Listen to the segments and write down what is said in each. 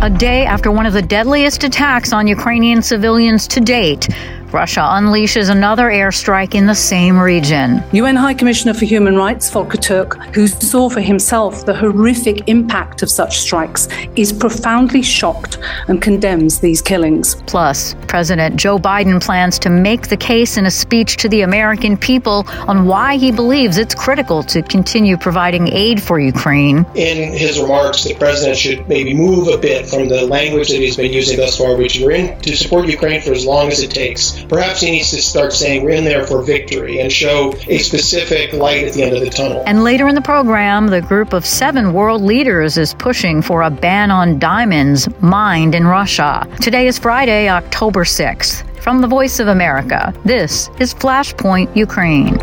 A day after one of the deadliest attacks on Ukrainian civilians to date, Russia unleashes another airstrike in the same region. UN High Commissioner for Human Rights, Volker Turk, who saw for himself the horrific impact of such strikes, is profoundly shocked and condemns these killings. Plus, President Joe Biden plans to make the case in a speech to the American people on why he believes it's critical to continue providing aid for Ukraine. In his remarks, the president should maybe move a bit from the language that he's been using thus far, which we're in to support Ukraine for as long as it takes. Perhaps he needs to start saying we're in there for victory and show a specific light at the end of the tunnel. And later in the program, the group of 7 world leaders is pushing for a ban on diamonds mined in Russia. Today is Friday, October 6th. From the Voice of America, this is Flashpoint Ukraine.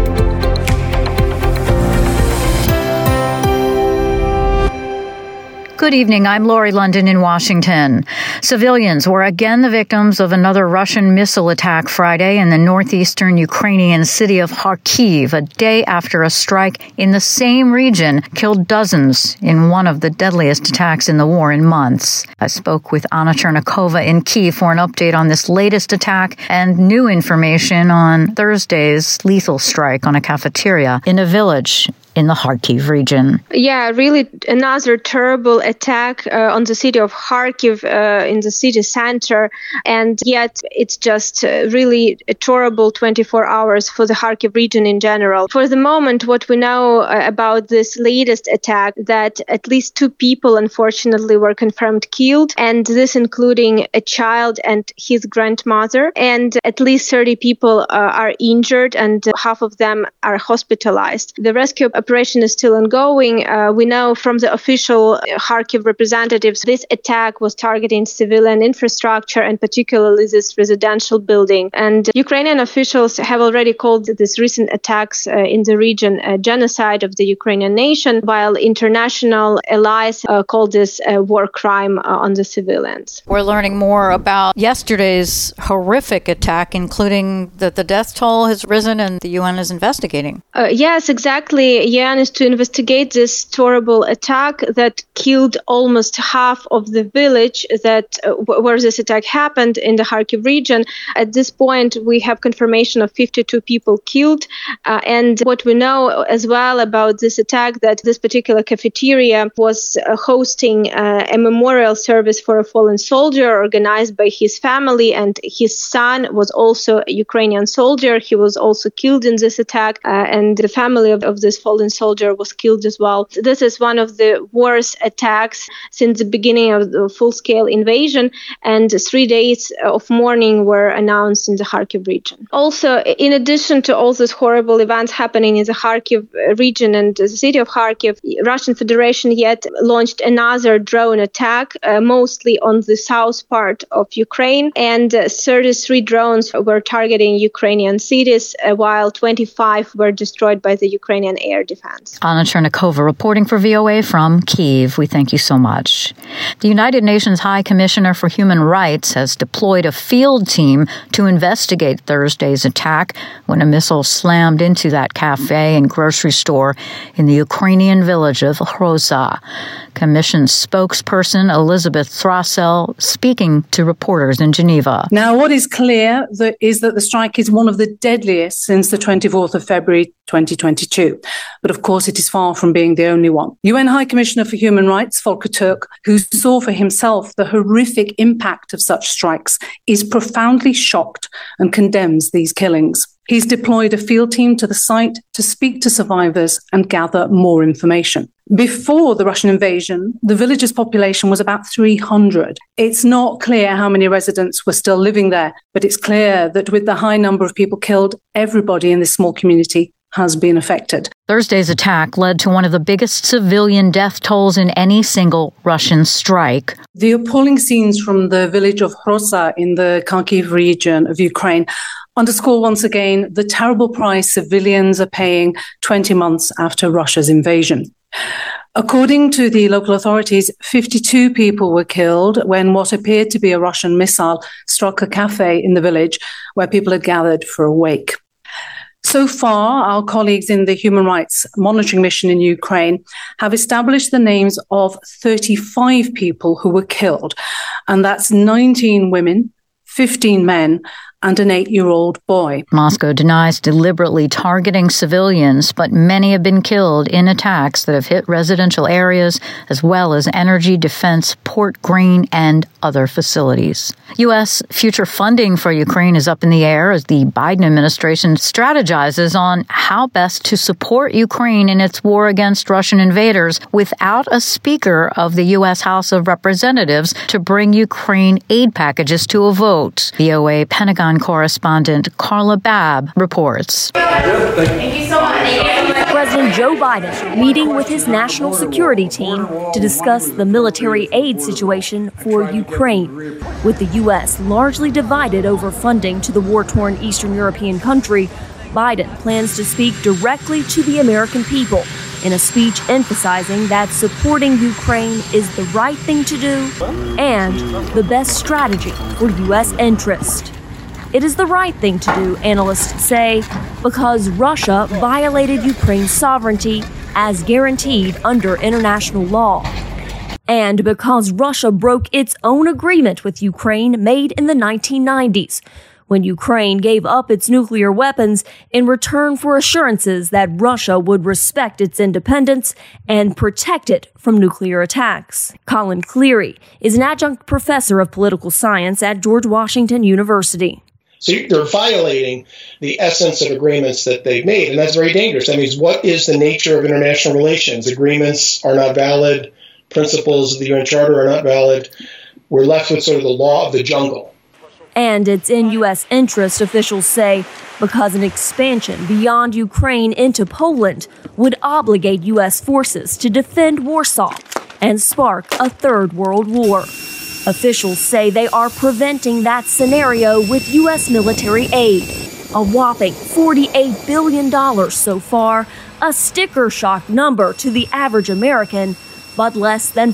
Good evening. I'm Lori London in Washington. Civilians were again the victims of another Russian missile attack Friday in the northeastern Ukrainian city of Kharkiv, a day after a strike in the same region killed dozens in one of the deadliest attacks in the war in months. I spoke with Anna Chernikova in Kyiv for an update on this latest attack and new information on Thursday's lethal strike on a cafeteria in a village in the Kharkiv region. Yeah, really another terrible attack on the city of Kharkiv in the city center. And yet it's just really a terrible 24 hours for the Kharkiv region in general. For the moment, what we know about this latest attack, that at least 2 people, unfortunately, were confirmed killed, and this including a child and his grandmother. And at least 30 people are injured, and half of them are hospitalized. The rescue operation is still ongoing. We know from the official Kharkiv representatives this attack was targeting civilian infrastructure and particularly this residential building. And Ukrainian officials have already called these recent attacks in the region a genocide of the Ukrainian nation, while international allies called this a war crime on the civilians. We're learning more about yesterday's horrific attack, including that the death toll has risen and the UN is investigating. Yes, exactly. UN is to investigate this horrible attack that killed almost half of the village that where this attack happened in the Kharkiv region. At this point, we have confirmation of 52 people killed. And what we know as well about this attack, that this particular cafeteria was hosting a memorial service for a fallen soldier organized by his family, and his son was also a Ukrainian soldier. He was also killed in this attack, and the family of this fallen soldier was killed as well. This is one of the worst attacks since the beginning of the full-scale invasion, and 3 days of mourning were announced in the Kharkiv region. Also, in addition to all these horrible events happening in the Kharkiv region and the city of Kharkiv, Russian Federation yet launched another drone attack, mostly on the south part of Ukraine, and 33 drones were targeting Ukrainian cities, while 25 were destroyed by the Ukrainian air defense. Anna Chernikova reporting for VOA from Kyiv. We thank you so much. The United Nations High Commissioner for Human Rights has deployed a field team to investigate Thursday's attack when a missile slammed into that cafe and grocery store in the Ukrainian village of Hroza. Commission spokesperson Elizabeth Throssell speaking to reporters in Geneva. Now, what is clear is that the strike is one of the deadliest since the 24th of February 2022. But of course, it is far from being the only one. UN High Commissioner for Human Rights, Volker Turk, who saw for himself the horrific impact of such strikes, is profoundly shocked and condemns these killings. He's deployed a field team to the site to speak to survivors and gather more information. Before the Russian invasion, the village's population was about 300. It's not clear how many residents were still living there, but it's clear that with the high number of people killed, everybody in this small community has been affected. Thursday's attack led to one of the biggest civilian death tolls in any single Russian strike. The appalling scenes from the village of Hroza in the Kharkiv region of Ukraine underscore once again the terrible price civilians are paying 20 months after Russia's invasion. According to the local authorities, 52 people were killed when what appeared to be a Russian missile struck a cafe in the village where people had gathered for a wake. So far, our colleagues in the Human Rights Monitoring Mission in Ukraine have established the names of 35 people who were killed, and that's 19 women, 15 men, and an 8-year-old boy. Moscow denies deliberately targeting civilians, but many have been killed in attacks that have hit residential areas as well as energy, defense, port, grain, and other facilities. U.S. future funding for Ukraine is up in the air as the Biden administration strategizes on how best to support Ukraine in its war against Russian invaders without a Speaker of the U.S. House of Representatives to bring Ukraine aid packages to a vote. VOA Pentagon correspondent Carla Babb reports. Thank you so much. President Joe Biden meeting with his national security team to discuss the military aid situation for Ukraine, with the U.S. largely divided over funding to the war-torn Eastern European country. Biden plans to speak directly to the American people in a speech emphasizing that supporting Ukraine is the right thing to do and the best strategy for U.S. interest. It is the right thing to do, analysts say, because Russia violated Ukraine's sovereignty as guaranteed under international law, and because Russia broke its own agreement with Ukraine made in the 1990s, when Ukraine gave up its nuclear weapons in return for assurances that Russia would respect its independence and protect it from nuclear attacks. Colin Cleary is an adjunct professor of political science at George Washington University. So they're violating the essence of agreements that they've made, and that's very dangerous. That means, what is the nature of international relations? Agreements are not valid. Principles of the UN Charter are not valid. We're left with sort of the law of the jungle. And it's in U.S. interest, officials say, because an expansion beyond Ukraine into Poland would obligate U.S. forces to defend Warsaw and spark a third world war. Officials say they are preventing that scenario with U.S. military aid, a whopping $48 billion so far, a sticker shock number to the average American, but less than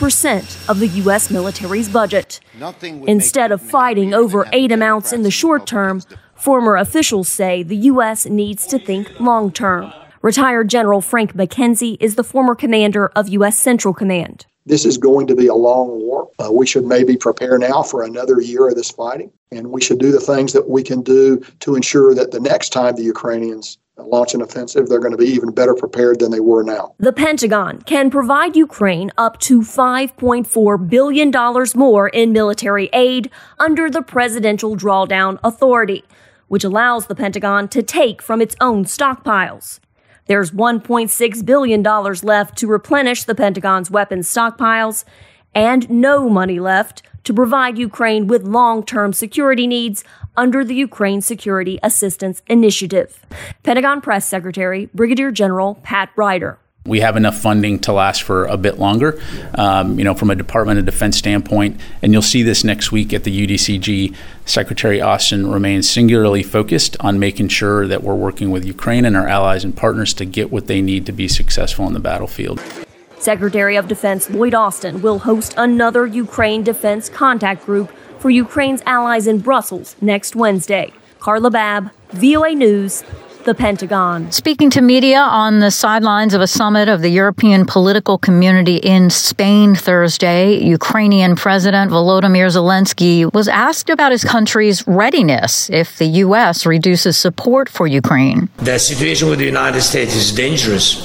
5% of the U.S. military's budget. Instead of fighting over aid amounts in the short term, former officials say the U.S. needs to think long term. Retired General Frank McKenzie is the former commander of U.S. Central Command. This is going to be a long war. We should maybe prepare now for another year of this fighting, and we should do the things that we can do to ensure that the next time the Ukrainians launch an offensive, they're going to be even better prepared than they were now. The Pentagon can provide Ukraine up to $5.4 billion more in military aid under the Presidential Drawdown Authority, which allows the Pentagon to take from its own stockpiles. There's $1.6 billion left to replenish the Pentagon's weapons stockpiles, and no money left to provide Ukraine with long-term security needs under the Ukraine Security Assistance Initiative. Pentagon Press Secretary Brigadier General Pat Ryder. We have enough funding to last for a bit longer, from a Department of Defense standpoint. And you'll see this next week at the UDCG. Secretary Austin remains singularly focused on making sure that we're working with Ukraine and our allies and partners to get what they need to be successful on the battlefield. Secretary of Defense Lloyd Austin will host another Ukraine Defense Contact Group for Ukraine's allies in Brussels next Wednesday. Carla Babb, VOA News, the Pentagon. Speaking to media on the sidelines of a summit of the European political community in Spain Thursday, Ukrainian President Volodymyr Zelensky was asked about his country's readiness if the U.S. reduces support for Ukraine. The situation with the United States is dangerous.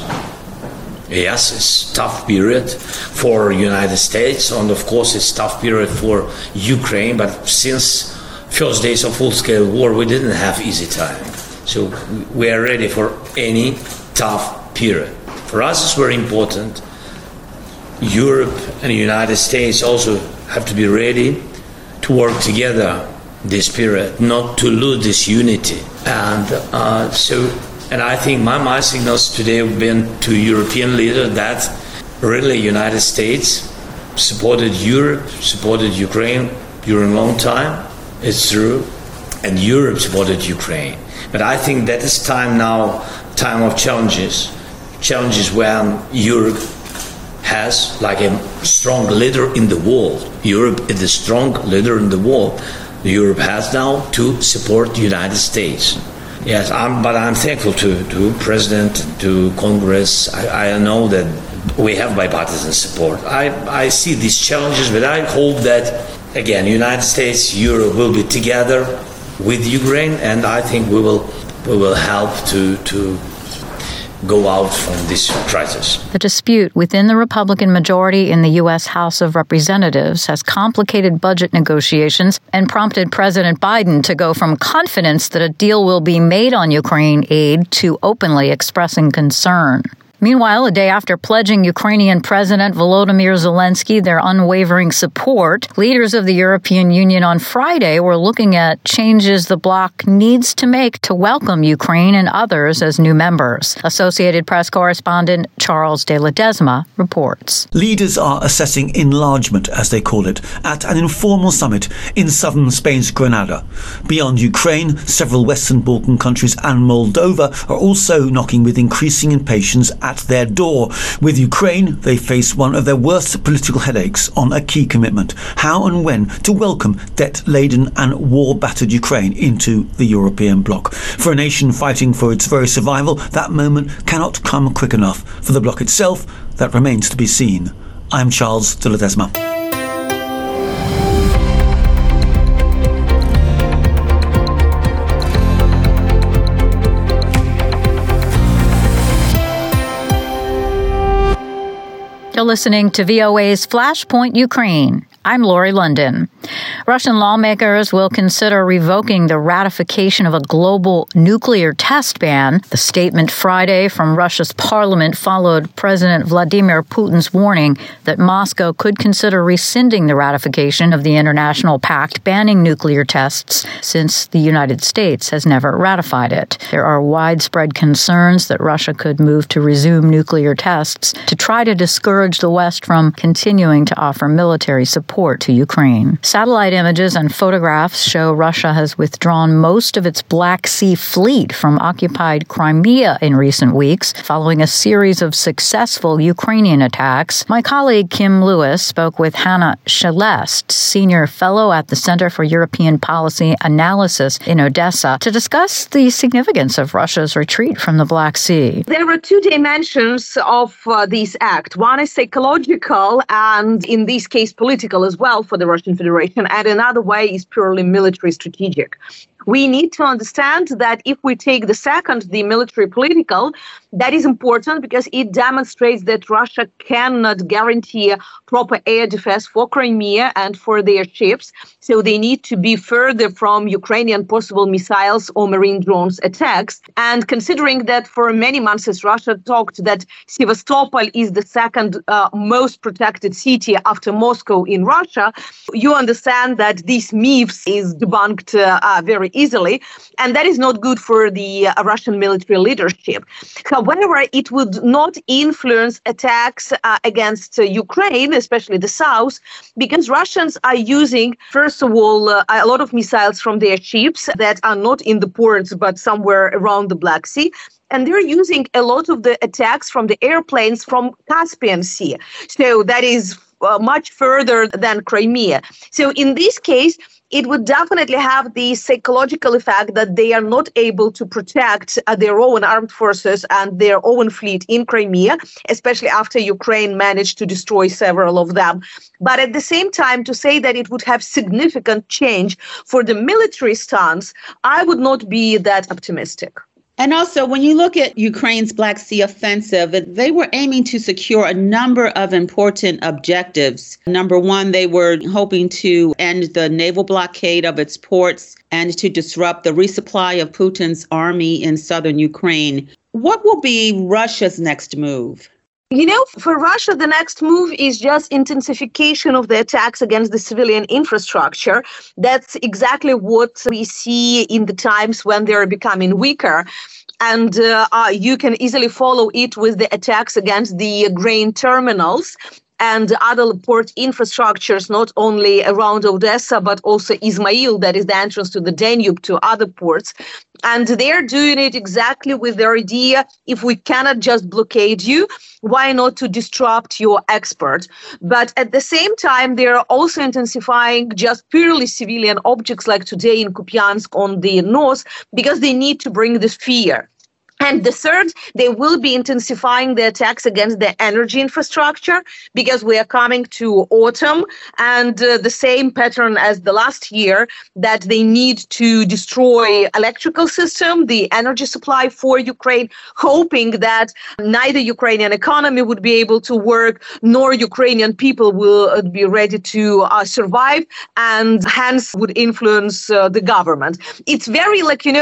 Yes, it's a tough period for the United States, and of course it's a tough period for Ukraine, but since first days of full-scale war, we didn't have easy time. So we are ready for any tough period. For us, it's very important. Europe and the United States also have to be ready to work together this period, not to lose this unity. And I think my signals today have been to European leaders that really United States supported Europe, supported Ukraine during a long time. It's true. And Europe supported Ukraine. But I think that is time now, time of challenges when Europe has like a strong leader in the world. Europe is the strong leader in the world. Europe has now to support the United States. Yes, but I'm thankful to President, to Congress. I know that we have bipartisan support. I see these challenges, but I hope that, again, United States, Europe will be together with Ukraine, and I think we will help to go out from this crisis. The dispute within the Republican majority in the U.S. House of Representatives has complicated budget negotiations and prompted President Biden to go from confidence that a deal will be made on Ukraine aid to openly expressing concern. Meanwhile, a day after pledging Ukrainian President Volodymyr Zelensky their unwavering support, leaders of the European Union on Friday were looking at changes the bloc needs to make to welcome Ukraine and others as new members. Associated Press correspondent Charles de Ledesma reports. Leaders are assessing enlargement, as they call it, at an informal summit in southern Spain's Granada. Beyond Ukraine, several Western Balkan countries and Moldova are also knocking with increasing impatience at their door. With Ukraine, they face one of their worst political headaches on a key commitment: how and when to welcome debt-laden and war-battered Ukraine into the European bloc. For a nation fighting for its very survival, that moment cannot come quick enough. For the bloc itself, that remains to be seen. I'm Charles de Ledesma. You're listening to VOA's Flashpoint Ukraine. I'm Lori London. Russian lawmakers will consider revoking the ratification of a global nuclear test ban. The statement Friday from Russia's parliament followed President Vladimir Putin's warning that Moscow could consider rescinding the ratification of the international pact banning nuclear tests, since the United States has never ratified it. There are widespread concerns that Russia could move to resume nuclear tests to try to discourage the West from continuing to offer military support to Ukraine. Satellite images and photographs show Russia has withdrawn most of its Black Sea fleet from occupied Crimea in recent weeks, following a series of successful Ukrainian attacks. My colleague Kim Lewis spoke with Hannah Shelest, senior fellow at the Center for European Policy Analysis in Odessa, to discuss the significance of Russia's retreat from the Black Sea. There are two dimensions of this act. One is psychological and, in this case, political as well for the Russian Federation, and another way is purely military strategic. We need to understand that if we take the second, the military political, that is important because it demonstrates that Russia cannot guarantee proper air defense for Crimea and for their ships. So they need to be further from Ukrainian possible missiles or marine drones attacks. And considering that for many months, as Russia talked that Sevastopol is the second most protected city after Moscow in Russia, you understand that this myth is debunked very easily. And that is not good for the Russian military leadership. However, it would not influence attacks against Ukraine, especially the south, because Russians are using, first of all, a lot of missiles from their ships that are not in the ports, but somewhere around the Black Sea. And they're using a lot of the attacks from the airplanes from Caspian Sea. So that is much further than Crimea. So in this case, it would definitely have the psychological effect that they are not able to protect their own armed forces and their own fleet in Crimea, especially after Ukraine managed to destroy several of them. But at the same time, to say that it would have significant change for the military stance, I would not be that optimistic. And also, when you look at Ukraine's Black Sea offensive, they were aiming to secure a number of important objectives. Number one, they were hoping to end the naval blockade of its ports and to disrupt the resupply of Putin's army in southern Ukraine. What will be Russia's next move? You know, for Russia, the next move is just intensification of the attacks against the civilian infrastructure. That's exactly what we see in the times when they're becoming weaker. And you can easily follow it with the attacks against the grain terminals and other port infrastructures, not only around Odessa, but also Izmail, that is the entrance to the Danube, to other ports. And they're doing it exactly with their idea, if we cannot just blockade you, why not to disrupt your export? But at the same time, they're also intensifying just purely civilian objects like today in Kupiansk on the north, because they need to bring the fear. And the third, they will be intensifying the attacks against the energy infrastructure, because we are coming to autumn, and the same pattern as the last year, that they need to destroy electrical system, the energy supply for Ukraine, hoping that neither Ukrainian economy would be able to work, nor Ukrainian people will be ready to survive, and hence would influence the government. It's very,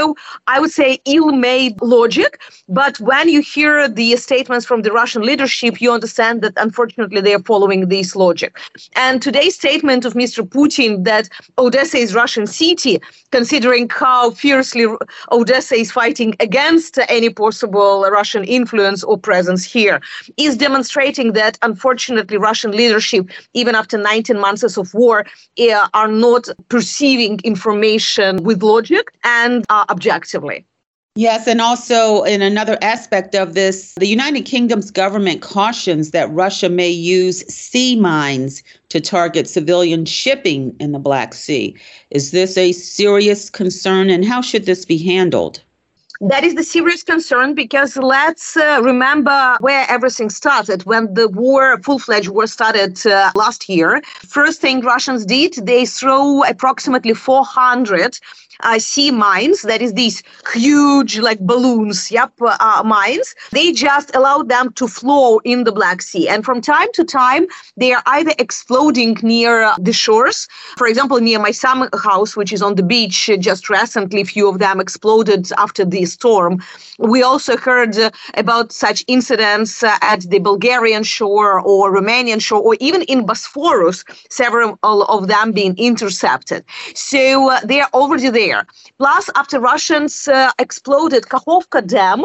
I would say ill-made logic. But when you hear the statements from the Russian leadership, you understand that unfortunately they are following this logic. And today's statement of Mr. Putin that Odessa is Russian city, considering how fiercely Odessa is fighting against any possible Russian influence or presence here, is demonstrating that unfortunately Russian leadership, even after 19 months of war, are not perceiving information with logic and objectively. Yes, and also in another aspect of this, the United Kingdom's government cautions that Russia may use sea mines to target civilian shipping in the Black Sea. Is this a serious concern, and how should this be handled? That is the serious concern, because let's remember where everything started. When the war, full-fledged war, started last year, first thing Russians did, they threw approximately 400 sea mines, that is these huge balloons, mines. They just allowed them to flow in the Black Sea. And from time to time, they are either exploding near the shores. For example, near my summer house, which is on the beach, just recently, a few of them exploded after the storm. We also heard about such incidents at the Bulgarian shore or Romanian shore, or even in Bosphorus, several of them being intercepted. So they are already there. Plus, after Russians exploded Kakhovka Dam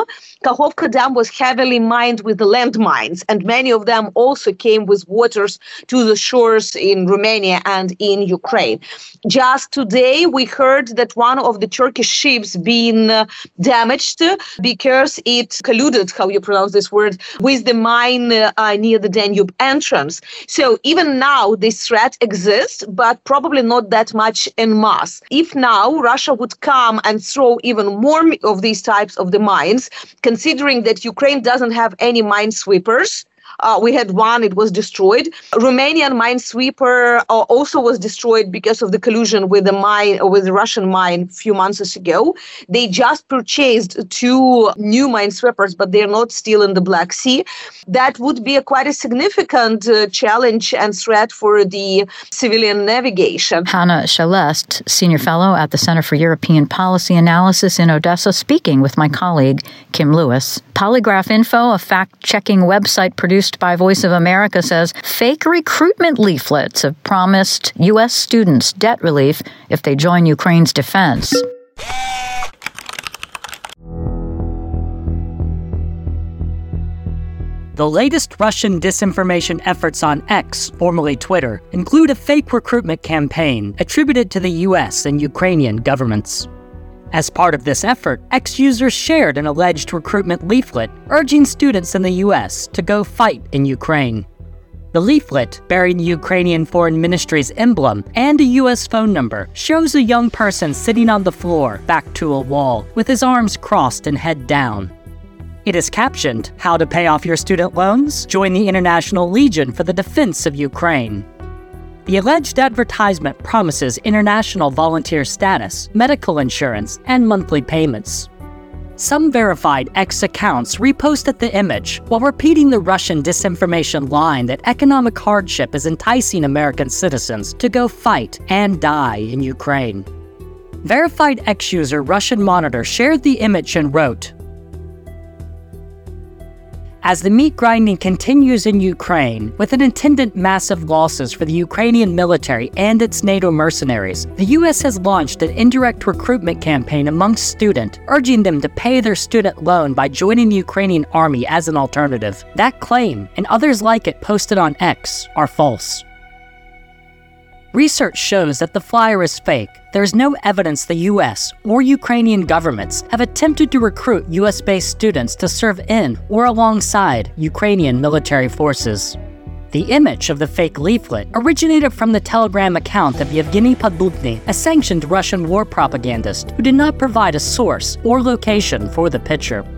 was heavily mined with the landmines, and many of them also came with waters to the shores in Romania and in Ukraine. Just today, we heard that one of the Turkish ships being damaged because it colluded, how you pronounce this word, with the mine near the Danube entrance. So even now, this threat exists, but probably not that much en masse. If now Russia would come and throw even more of these types of the mines, considering that Ukraine doesn't have any minesweepers. We had one, it was destroyed. Romanian minesweeper also was destroyed because of the collusion with the Russian mine a few months ago. They just purchased 2 new minesweepers, but they're not still in the Black Sea. That would be quite a significant challenge and threat for the civilian navigation. Hannah Shelest, Senior Fellow at the Center for European Policy Analysis in Odessa, speaking with my colleague, Kim Lewis. Polygraph Info, a fact-checking website produced by Voice of America, says fake recruitment leaflets have promised U.S. students debt relief if they join Ukraine's defense. The latest Russian disinformation efforts on X, formerly Twitter, include a fake recruitment campaign attributed to the U.S. and Ukrainian governments. As part of this effort, X users shared an alleged recruitment leaflet urging students in the U.S. to go fight in Ukraine. The leaflet, bearing the Ukrainian Foreign Ministry's emblem and a U.S. phone number, shows a young person sitting on the floor, back to a wall, with his arms crossed and head down. It is captioned, "How to pay off your student loans? Join the International Legion for the defense of Ukraine." The alleged advertisement promises international volunteer status, medical insurance, and monthly payments. Some verified X accounts reposted the image while repeating the Russian disinformation line that economic hardship is enticing American citizens to go fight and die in Ukraine. Verified X user Russian Monitor shared the image and wrote, As the meat grinding continues in Ukraine, with an attendant massive losses for the Ukrainian military and its NATO mercenaries, the U.S. has launched an indirect recruitment campaign amongst students, urging them to pay their student loan by joining the Ukrainian army as an alternative. That claim, and others like it posted on X, are false. Research shows that the flyer is fake. There is no evidence the U.S. or Ukrainian governments have attempted to recruit U.S.-based students to serve in or alongside Ukrainian military forces. The image of the fake leaflet originated from the Telegram account of Yevgeny Podlubny, a sanctioned Russian war propagandist who did not provide a source or location for the picture.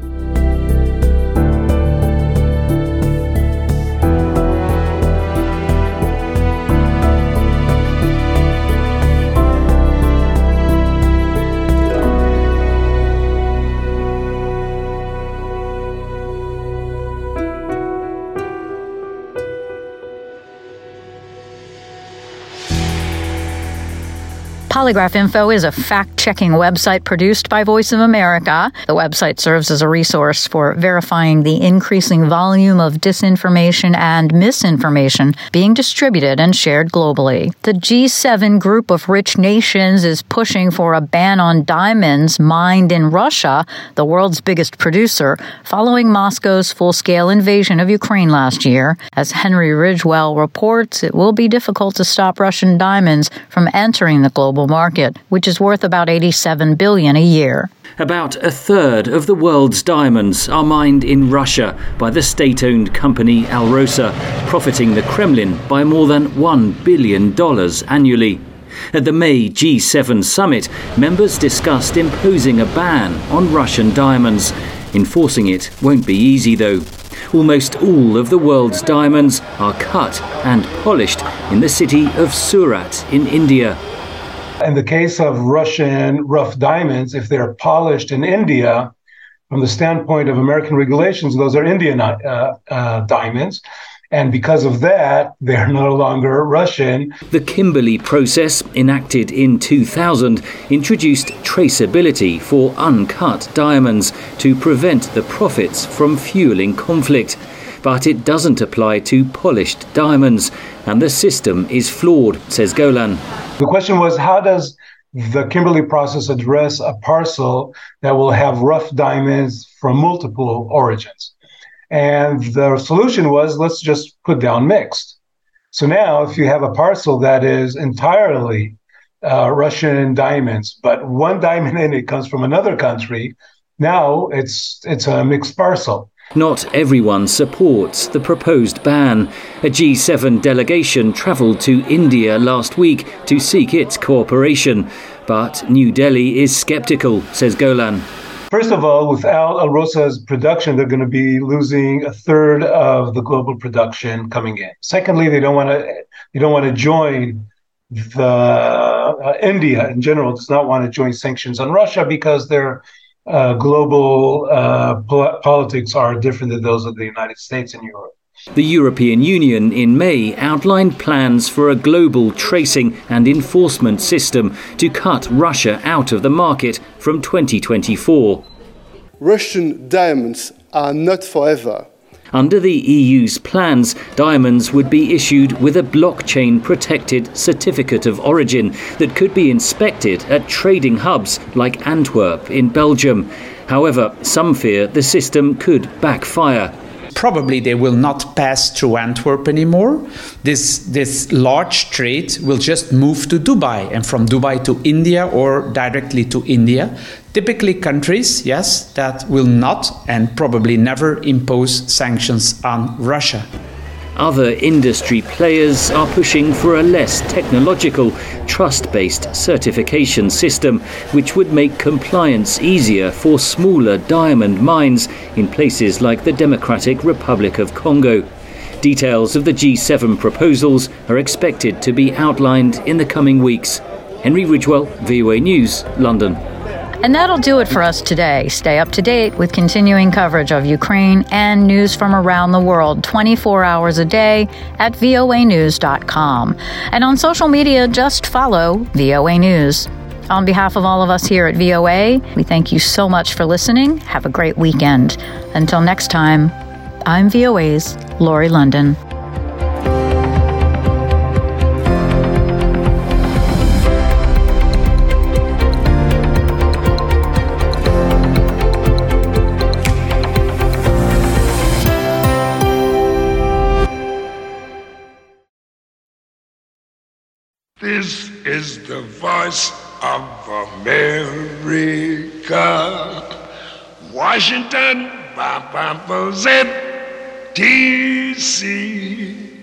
Polygraph Info is a fact-checking website produced by Voice of America. The website serves as a resource for verifying the increasing volume of disinformation and misinformation being distributed and shared globally. The G7 group of rich nations is pushing for a ban on diamonds mined in Russia, the world's biggest producer, following Moscow's full-scale invasion of Ukraine last year. As Henry Ridgewell reports, it will be difficult to stop Russian diamonds from entering the global market, which is worth about $87 billion a year. About a third of the world's diamonds are mined in Russia by the state-owned company Alrosa, profiting the Kremlin by more than $1 billion annually. At the May G7 summit, members discussed imposing a ban on Russian diamonds. Enforcing it won't be easy, though. Almost all of the world's diamonds are cut and polished in the city of Surat in India. In the case of Russian rough diamonds, if they're polished in India, from the standpoint of American regulations, those are Indian diamonds. And because of that, they're no longer Russian. The Kimberley process, enacted in 2000, introduced traceability for uncut diamonds to prevent the profits from fueling conflict. But it doesn't apply to polished diamonds, and the system is flawed, says Golan. The question was, how does the Kimberley process address a parcel that will have rough diamonds from multiple origins? And the solution was, let's just put down mixed. So now if you have a parcel that is entirely Russian diamonds, but one diamond in it comes from another country, now it's a mixed parcel. Not everyone supports the proposed ban. A G7 delegation travelled to India last week to seek its cooperation. But New Delhi is sceptical, says Golan. First of all, without Alrosa's production, they're going to be losing a third of the global production coming in. Secondly, they don't want to join India in general does not want to join sanctions on Russia because their global politics are different than those of the United States and Europe. The European Union in May outlined plans for a global tracing and enforcement system to cut Russia out of the market from 2024. Russian diamonds are not forever. Under the EU's plans, diamonds would be issued with a blockchain-protected certificate of origin that could be inspected at trading hubs like Antwerp in Belgium. However, some fear the system could backfire. Probably they will not pass through Antwerp anymore. This large trade will just move to Dubai, and from Dubai to India or directly to India. Typically countries, yes, that will not and probably never impose sanctions on Russia. Other industry players are pushing for a less technological, trust-based certification system, which would make compliance easier for smaller diamond mines in places like the Democratic Republic of Congo. Details of the G7 proposals are expected to be outlined in the coming weeks. Henry Ridgewell, VOA News, London. And that'll do it for us today. Stay up to date with continuing coverage of Ukraine and news from around the world 24 hours a day at voanews.com. And on social media, just follow VOA News. On behalf of all of us here at VOA, we thank you so much for listening. Have a great weekend. Until next time, I'm VOA's Lori London. This is the voice of America. Washington, DC.